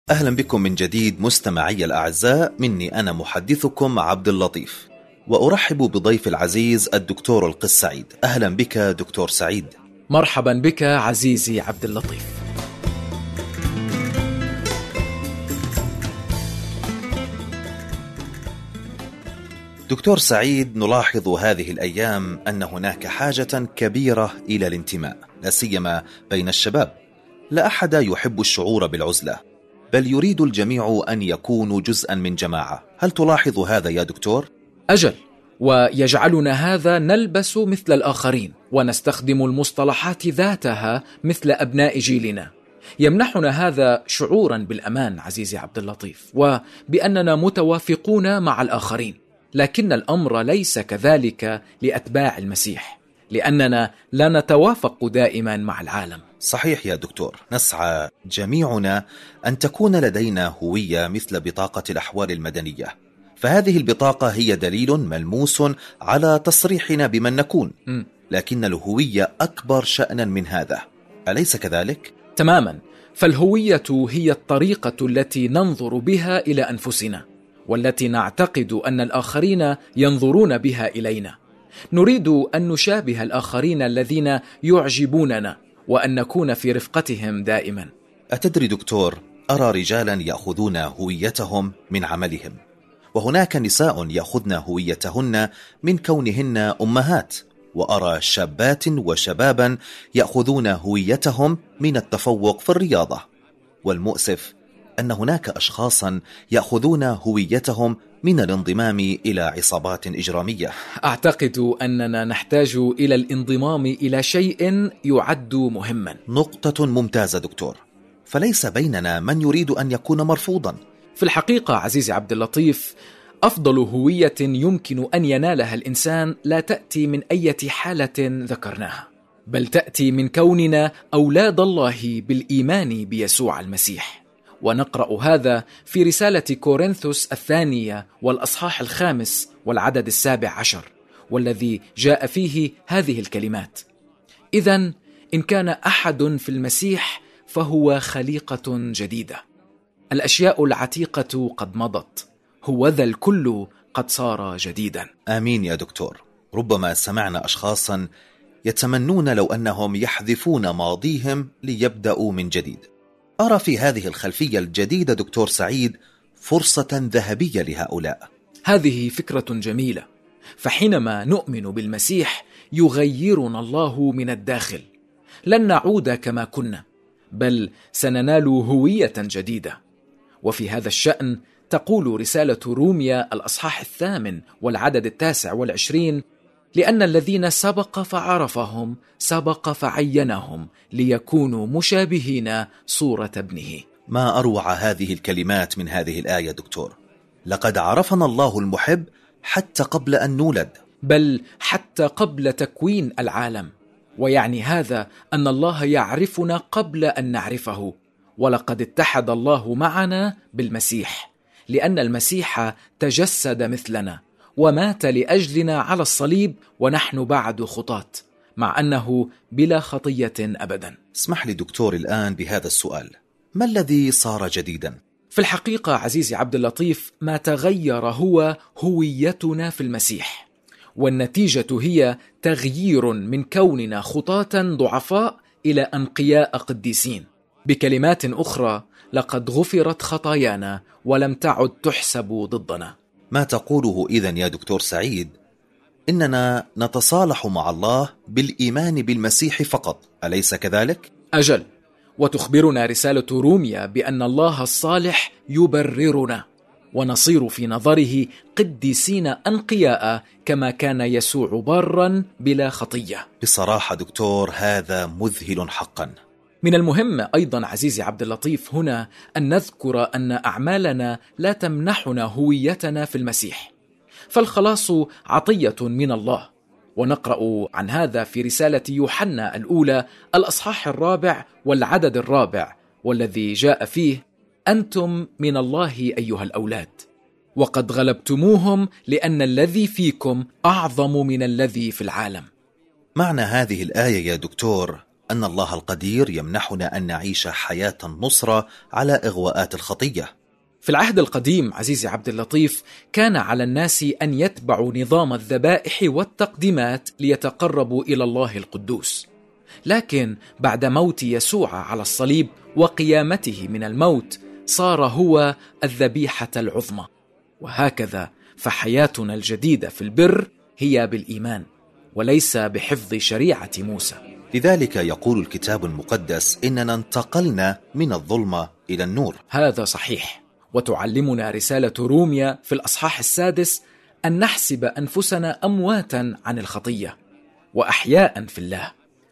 أهلا بكم من جديد مستمعي الأعزاء، مني أنا محدثكم عبد اللطيف، وأرحب بضيف العزيز الدكتور القس سعيد. أهلا بك دكتور سعيد. مرحبا بك عزيزي عبد اللطيف. دكتور سعيد، نلاحظ هذه الأيام أن هناك حاجة كبيرة إلى الانتماء، لا سيما بين الشباب. لا أحد يحب الشعور بالعزلة، بل يريد الجميع أن يكونوا جزءا من جماعة. هل تلاحظ هذا يا دكتور؟ أجل، ويجعلنا هذا نلبس مثل الآخرين ونستخدم المصطلحات ذاتها مثل أبناء جيلنا. يمنحنا هذا شعورا بالأمان عزيزي عبد اللطيف، وبأننا متوافقون مع الآخرين. لكن الأمر ليس كذلك لأتباع المسيح، لأننا لا نتوافق دائما مع العالم. صحيح يا دكتور، نسعى جميعنا أن تكون لدينا هوية مثل بطاقة الأحوال المدنية، فهذه البطاقة هي دليل ملموس على تصريحنا بمن نكون. لكن الهوية أكبر شأنا من هذا، أليس كذلك؟ تماما، فالهوية هي الطريقة التي ننظر بها إلى أنفسنا، والتي نعتقد أن الآخرين ينظرون بها إلينا. نريد أن نشابه الآخرين الذين يعجبوننا، وأن نكون في رفقتهم دائما. أتدري دكتور، أرى رجالا يأخذون هويتهم من عملهم، وهناك نساء يأخذن هويتهن من كونهن أمهات، وأرى شابات وشبابا يأخذون هويتهم من التفوق في الرياضة. والمؤسف أن هناك أشخاصا يأخذون هويتهم من الانضمام إلى عصابات إجرامية. أعتقد أننا نحتاج إلى الانضمام إلى شيء يعد مهما. نقطة ممتازة دكتور، فليس بيننا من يريد أن يكون مرفوضا. في الحقيقة عزيزي عبد اللطيف، أفضل هوية يمكن أن ينالها الإنسان لا تأتي من أي حالة ذكرناها، بل تأتي من كوننا أولاد الله بالإيمان بيسوع المسيح. ونقرأ هذا في رسالة كورنثوس الثانية والأصحاح 5 والعدد 17، والذي جاء فيه هذه الكلمات: إذن إن كان أحد في المسيح فهو خليقة جديدة، الأشياء العتيقة قد مضت، هوذا الكل قد صار جديدا. آمين يا دكتور. ربما سمعنا أشخاصا يتمنون لو أنهم يحذفون ماضيهم ليبدأوا من جديد. أرى في هذه الخلفية الجديدة دكتور سعيد فرصة ذهبية لهؤلاء. هذه فكرة جميلة، فحينما نؤمن بالمسيح يغيرنا الله من الداخل. لن نعود كما كنا، بل سننال هوية جديدة. وفي هذا الشأن تقول رسالة روميا الأصحاح 8 والعدد 29: لأن الذين سبق فعرفهم سبق فعينهم ليكونوا مشابهين صورة ابنه. ما أروع هذه الكلمات من هذه الآية دكتور. لقد عرفنا الله المحب حتى قبل أن نولد، بل حتى قبل تكوين العالم. ويعني هذا أن الله يعرفنا قبل أن نعرفه. ولقد اتحد الله معنا بالمسيح، لأن المسيح تجسد مثلنا ومات لأجلنا على الصليب ونحن بعد خطاة، مع أنه بلا خطية أبدا. اسمح لي دكتور الآن بهذا السؤال: ما الذي صار جديدا؟ في الحقيقة عزيزي عبد اللطيف، ما تغير هو هويتنا في المسيح، والنتيجة هي تغيير من كوننا خطاة ضعفاء إلى أنقياء قديسين. بكلمات أخرى، لقد غفرت خطايانا ولم تعد تحسب ضدنا. ما تقوله إذن يا دكتور سعيد إننا نتصالح مع الله بالإيمان بالمسيح فقط، أليس كذلك؟ أجل، وتخبرنا رسالة روميا بأن الله الصالح يبررنا، ونصير في نظره قديسين أنقياء كما كان يسوع بارا بلا خطية. بصراحة دكتور هذا مذهل حقا. من المهم أيضا عزيزي عبد اللطيف هنا أن نذكر أن أعمالنا لا تمنحنا هويتنا في المسيح، فالخلاص عطية من الله. ونقرأ عن هذا في رسالة يوحنا الأولى الأصحاح 4 والعدد 4، والذي جاء فيه: أنتم من الله أيها الأولاد، وقد غلبتموهم، لأن الذي فيكم أعظم من الذي في العالم. معنى هذه الآية يا دكتور أن الله القدير يمنحنا أن نعيش حياة النصرة على إغواءات الخطية. في العهد القديم عزيزي عبد اللطيف كان على الناس أن يتبعوا نظام الذبائح والتقديمات ليتقربوا إلى الله القدوس، لكن بعد موت يسوع على الصليب وقيامته من الموت صار هو الذبيحة العظمى. وهكذا فحياتنا الجديدة في البر هي بالإيمان وليس بحفظ شريعة موسى. لذلك يقول الكتاب المقدس إننا انتقلنا من الظلمة إلى النور. هذا صحيح، وتعلمنا رسالة روميا في الأصحاح 6 أن نحسب أنفسنا أمواتا عن الخطية وأحياء في الله،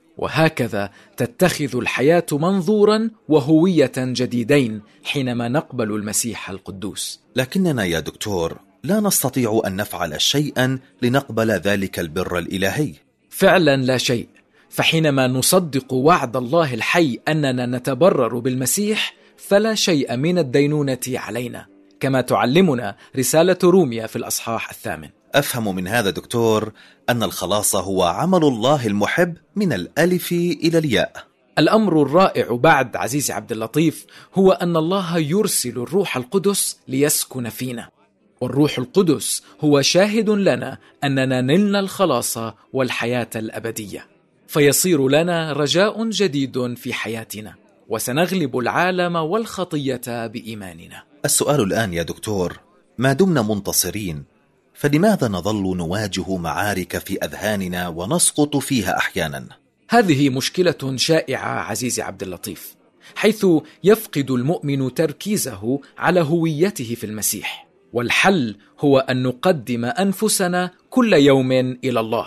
وهكذا تتخذ الحياة منظورا وهوية جديدين حينما نقبل المسيح القدوس. لكننا يا دكتور لا نستطيع أن نفعل شيئا لنقبل ذلك البر الإلهي. فعلا لا شيء، فحينما نصدق وعد الله الحي أننا نتبرر بالمسيح فلا شيء من الدينونة علينا، كما تعلمنا رسالة روميا في الأصحاح 8. أفهم من هذا دكتور أن الخلاص هو عمل الله المحب من الألف إلى الياء. الأمر الرائع بعد عزيزي عبد اللطيف هو أن الله يرسل الروح القدس ليسكن فينا، والروح القدس هو شاهد لنا أننا نلنا الخلاص والحياة الأبدية، فيصير لنا رجاء جديد في حياتنا، وسنغلب العالم والخطية بإيماننا. السؤال الآن يا دكتور، ما دمنا منتصرين فلماذا نظل نواجه معارك في أذهاننا ونسقط فيها أحيانا؟ هذه مشكلة شائعة عزيزي عبد اللطيف، حيث يفقد المؤمن تركيزه على هويته في المسيح، والحل هو أن نقدم أنفسنا كل يوم إلى الله،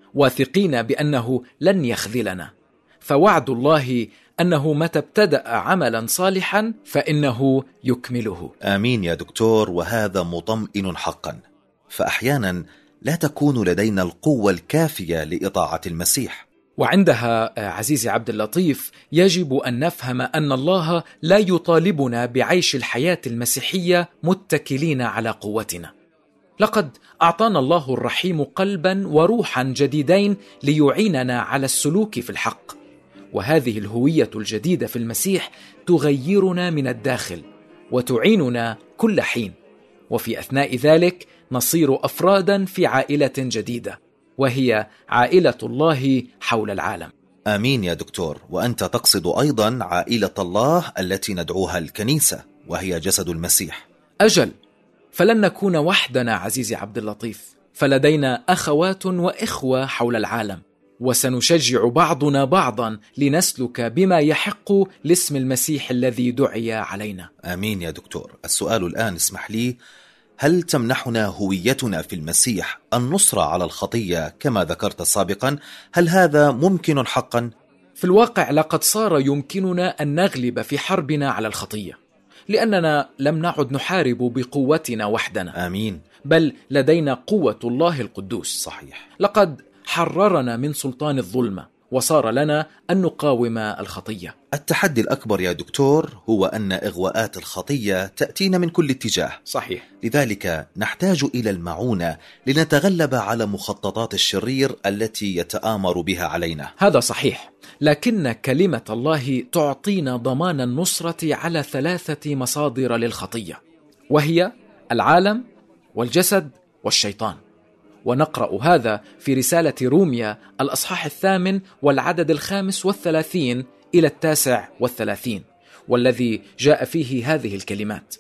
واثقين بأنه لن يخذلنا، فوعد الله أنه متى ابتدأ عملا صالحا فإنه يكمله. آمين يا دكتور، وهذا مطمئن حقا، فأحيانا لا تكون لدينا القوة الكافية لإطاعة المسيح، وعندها عزيزي عبد اللطيف يجب أن نفهم أن الله لا يطالبنا بعيش الحياة المسيحية متكلين على قوتنا. لقد أعطانا الله الرحيم قلبا وروحا جديدين ليعيننا على السلوك في الحق، وهذه الهوية الجديدة في المسيح تغيرنا من الداخل وتعيننا كل حين، وفي أثناء ذلك نصير أفرادا في عائلة جديدة، وهي عائلة الله حول العالم. آمين يا دكتور، وأنت تقصد أيضا عائلة الله التي ندعوها الكنيسة، وهي جسد المسيح. أجل، فلن نكون وحدنا عزيزي عبد اللطيف، فلدينا أخوات وإخوة حول العالم، وسنشجع بعضنا بعضا لنسلك بما يحق لاسم المسيح الذي دعي علينا. آمين يا دكتور. السؤال الآن اسمح لي، هل تمنحنا هويتنا في المسيح النصرة على الخطية كما ذكرت سابقا؟ هل هذا ممكن حقا؟ في الواقع لقد صار يمكننا أن نغلب في حربنا على الخطية، لأننا لم نعد نحارب بقوتنا وحدنا. آمين. بل لدينا قوة الله القدوس. صحيح. لقد حررنا من سلطان الظلمة، وصار لنا أن نقاوم الخطية. التحدي الأكبر يا دكتور هو أن إغواءات الخطية تأتينا من كل اتجاه. صحيح. لذلك نحتاج إلى المعونة لنتغلب على مخططات الشرير التي يتآمر بها علينا. هذا صحيح، لكن كلمة الله تعطينا ضمان النصرة على 3 مصادر للخطية، وهي العالم والجسد والشيطان. ونقرأ هذا في رسالة روميا الأصحاح 8 والعدد 35 إلى 39، والذي جاء فيه هذه الكلمات: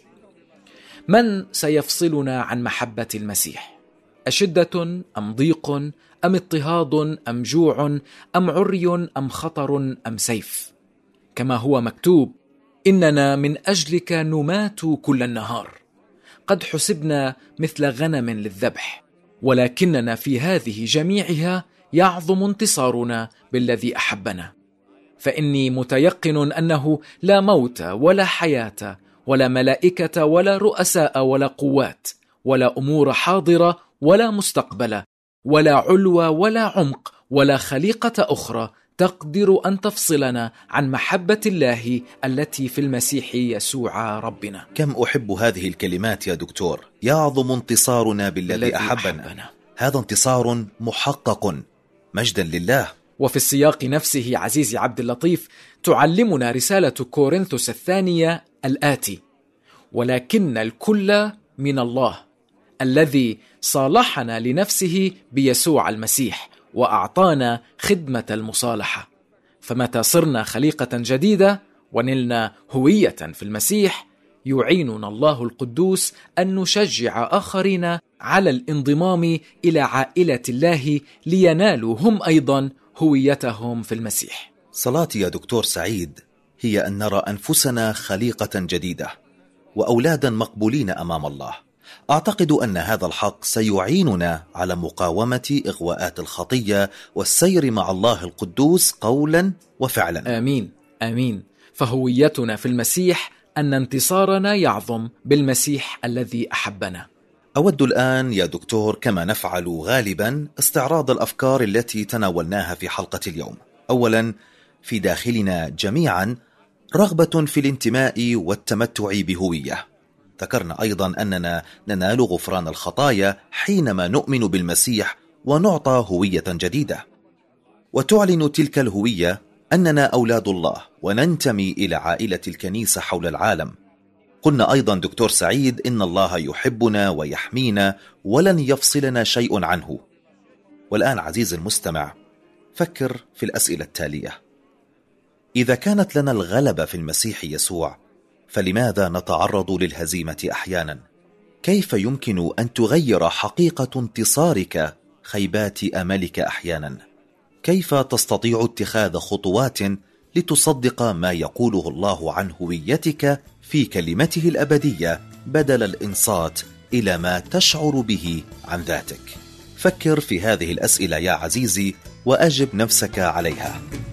من سيفصلنا عن محبة المسيح؟ أشدة أم ضيق أم اضطهاد أم جوع أم عري أم خطر أم سيف؟ كما هو مكتوب: إننا من أجلك نمات كل النهار، قد حسبنا مثل غنم للذبح، ولكننا في هذه جميعها يعظم انتصارنا بالذي أحبنا. فإني متيقن أنه لا موت ولا حياة ولا ملائكة ولا رؤساء ولا قوات ولا أمور حاضرة ولا مستقبلة ولا علو ولا عمق ولا خليقة أخرى تقدر أن تفصلنا عن محبة الله التي في المسيح يسوع ربنا. كم أحب هذه الكلمات يا دكتور. يعظم انتصارنا بالذي أحبنا. هذا انتصار محقق، مجدا لله. وفي السياق نفسه عزيزي عبد اللطيف تعلمنا رسالة كورنثوس الثانية الآتي: ولكن الكل من الله الذي صالحنا لنفسه بيسوع المسيح وأعطانا خدمة المصالحة. فمتى صرنا خليقة جديدة ونلنا هوية في المسيح، يعيننا الله القدوس أن نشجع آخرين على الانضمام إلى عائلة الله لينالوا هم أيضا هويتهم في المسيح. صلاتي يا دكتور سعيد هي أن نرى أنفسنا خليقة جديدة وأولادا مقبولين أمام الله. أعتقد أن هذا الحق سيعيننا على مقاومة إغواءات الخطية والسير مع الله القدوس قولا وفعلا. آمين آمين. فهويتنا في المسيح أن انتصارنا يعظم بالمسيح الذي أحبنا. أود الآن يا دكتور كما نفعل غالبا استعراض الأفكار التي تناولناها في حلقة اليوم. أولا، في داخلنا جميعا رغبة في الانتماء والتمتع بهوية. ذكرنا أيضا أننا ننال غفران الخطايا حينما نؤمن بالمسيح ونعطى هوية جديدة، وتعلن تلك الهوية أننا أولاد الله وننتمي إلى عائلة الكنيسة حول العالم. قلنا أيضا دكتور سعيد إن الله يحبنا ويحمينا ولن يفصلنا شيء عنه. والآن عزيزي المستمع، فكر في الأسئلة التالية: إذا كانت لنا الغلبة في المسيح يسوع، فلماذا نتعرض للهزيمة أحيانا؟ كيف يمكن أن تغير حقيقة انتصارك خيبات أملك أحيانا؟ كيف تستطيع اتخاذ خطوات لتصدق ما يقوله الله عن هويتك في كلمته الأبدية بدل الإنصات إلى ما تشعر به عن ذاتك؟ فكر في هذه الأسئلة يا عزيزي وأجب نفسك عليها.